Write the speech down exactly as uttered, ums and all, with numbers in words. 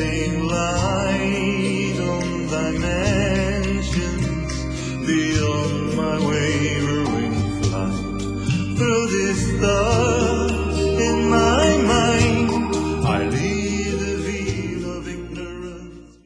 same light on dimensions beyond my wavering flight through this dark